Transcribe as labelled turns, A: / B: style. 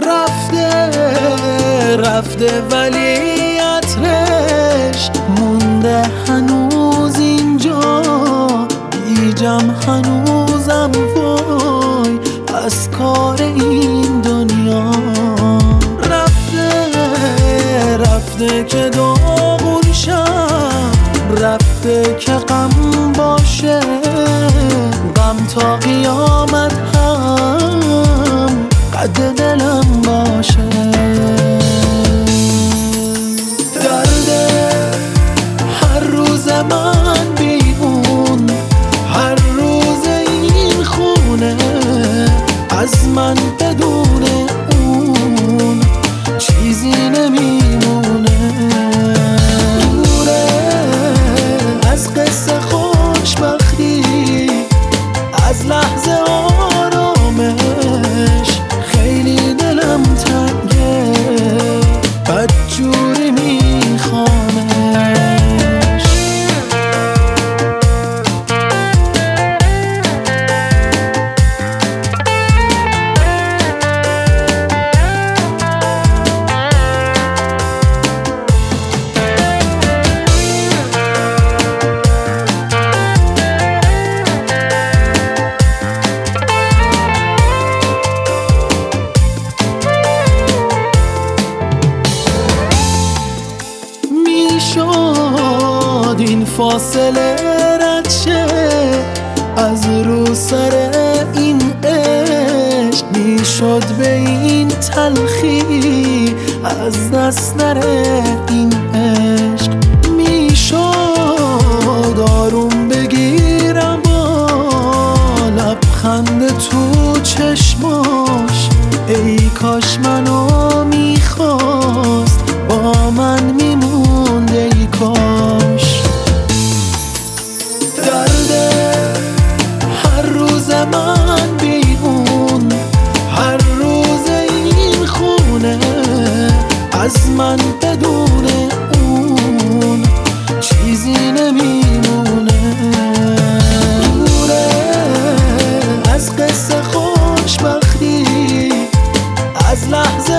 A: رفته ولی عطرش مونده هنوز اینجا، بیجم هنوزم وای از کار این دنیا. رفته که داغون شم، رفته که غم باشه، غم تا قیامت هم قد دلم باشه. درد هر روز من بی اون، هر روز این خونه از من بدون اون چیزی نمیمونه. دوره از قصه خوشبختی، از لحظه آرامش، خیلی دلم تنگه بدجوری میخوامش. شد این فاصله رد شه از رو سر این عشق، میشد به این تلخی از دست نره این عشق. میشد آروم بگیرم با لبخند تو چشماش، ای کاش منو میخواست با من میموند ای کاش. درد هر روز من بی اون، هر روز این خونه از من بدون اون چیزی نمیمونه. دوره از قصه خوشبختی، از لحظه